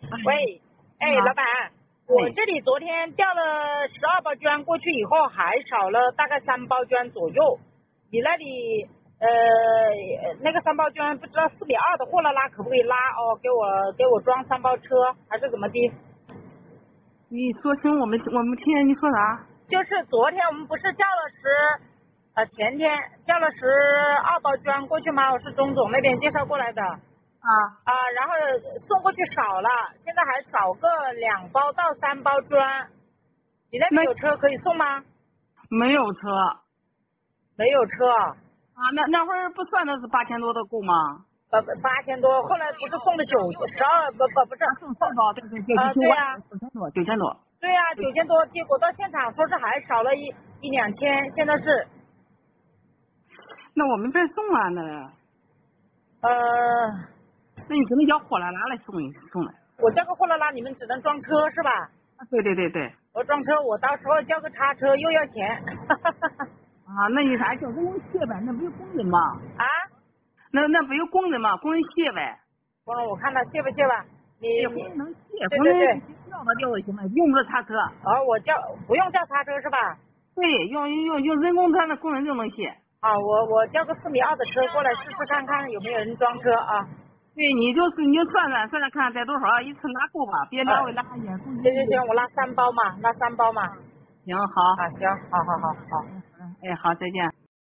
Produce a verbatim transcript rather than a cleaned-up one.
喂，哎， 你好老板，我这里昨天调了十二包捐过去以后，还少了大概三包捐左右。你那里呃那个三包捐不知道四米二的货拉拉可不可以拉哦？给我给我装三包车还是怎么的？ 你说清我没我没听见你说啥？ 就是昨天我们不是调了十呃前天调了十二包捐过去吗？我是钟总那边介绍过来的。 啊， 啊，然后送过去少了，现在还少个两包到三包砖。你那边那有车可以送吗？ 没有车没有车， 啊？那那会儿不算的是八千多的够吗？ 呃，八千多，后来不是送的九十二，不不不是， 送四包，对对对， 啊， 九万对呀、 九千多，九千多。 对呀、九千多，结果到现场说是还少了一一两千，现在是， 那我们这送啊，那呃， 那你只能叫货拉拉来送一送来。 我叫个货拉拉，你们只能装车是吧？ 啊，对对对对。 我装车，我到时候叫个叉车又要钱， 啊，那你啥叫人工卸呗？那不有工人吗？ 啊， 那那不有工人吗？工人卸呗。 工人我看他卸不卸吧？你对， 你工人能卸， 对对对工人吊着吊就行了，用不着叉车。 哦，我叫不用叫叉车是吧？ 对，用用用人工车，那工人就能卸。 啊，我我叫个四米二的车过来试试看看有没有人装车啊。 对，你就是你就算算算算看带多少，一次拉够吧，别拉回拉一点。 行行行，我拉三包嘛，拉三包嘛。 行好。 啊，行，好好好好。 哎，好，再见。